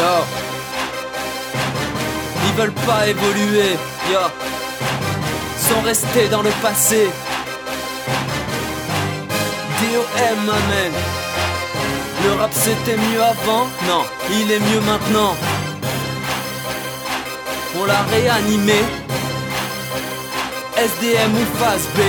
Yo, ils veulent pas évoluer, yo, sont restés dans le passé. DOM, amen. Le rap c'était mieux avant, non, il est mieux maintenant. On l'a réanimé. SDM ou phase B.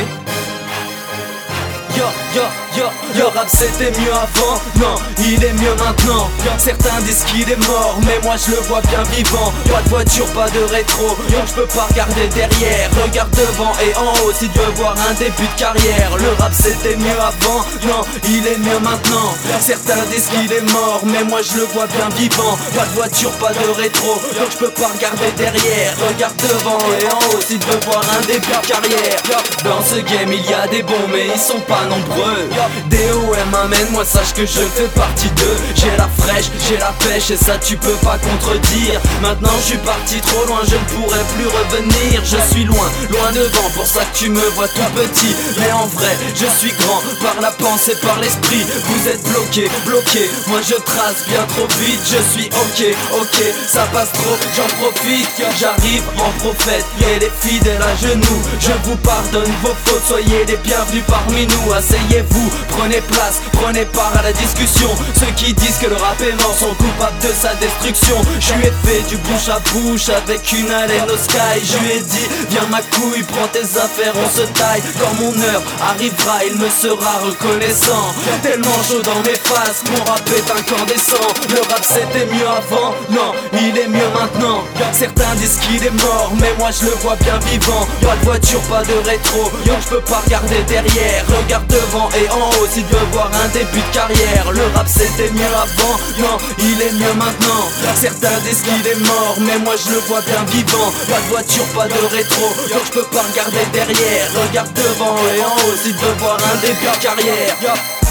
Yo, yo, yo, yo, rap c'était mieux avant, non, il est mieux maintenant. Certains disent qu'il est mort, mais moi je le vois bien vivant. Pas de voiture, pas de rétro, yo, je peux pas regarder derrière. Regarde devant et en haut si tu veux voir un début de carrière. Le rap c'était mieux avant, non, il est mieux maintenant. Certains disent qu'il est mort, mais moi je le vois bien vivant. Pas de voiture, pas de rétro, donc je peux pas regarder derrière. Regarde devant et en haut si tu veux voir un début de carrière. Dans ce game il y a des bons, mais ils sont pas nombreux. DOM, amène, moi sache que je fais partie d'eux. J'ai la fraîche, j'ai la pêche et ça tu peux pas contredire. Maintenant je suis parti trop loin, je ne pourrai plus revenir. Je suis loin, loin devant, pour ça que tu me vois tout petit. Mais en vrai, je suis grand, par la pensée, par l'esprit. Vous êtes bloqué, bloqué, moi je trace bien trop vite. Je suis ok, ok, ça passe trop, j'en profite. J'arrive en prophète et les fidèles à genoux. Je vous pardonne vos fautes, soyez les bienvenus parmi nous. Asseyez-vous, prenez place, prenez part à la discussion. Ceux qui disent que le rap est mort sont coupables de sa destruction. Je lui ai fait du bouche à bouche avec une haleine au sky. Je lui ai dit, viens ma couille, prends tes affaires, on se taille. Quand mon heure arrivera, il me sera reconnaissant. Tellement chaud dans mes faces, mon rap est incandescent. Le rap c'était mieux avant, non, il est mieux maintenant. Certains disent qu'il est mort, mais moi je le vois bien vivant. Pas de voiture, pas de rétro, yo, je peux pas regarder derrière. Regarde devant et en haut si tu veux voir un début de carrière. Le rap c'était mieux avant, non, il est mieux maintenant. Certains disent qu'il est mort, mais moi je le vois bien vivant. Pas de voiture, pas de rétro, donc je peux pas regarder derrière. Regarde devant et en haut si tu veux voir un début de carrière.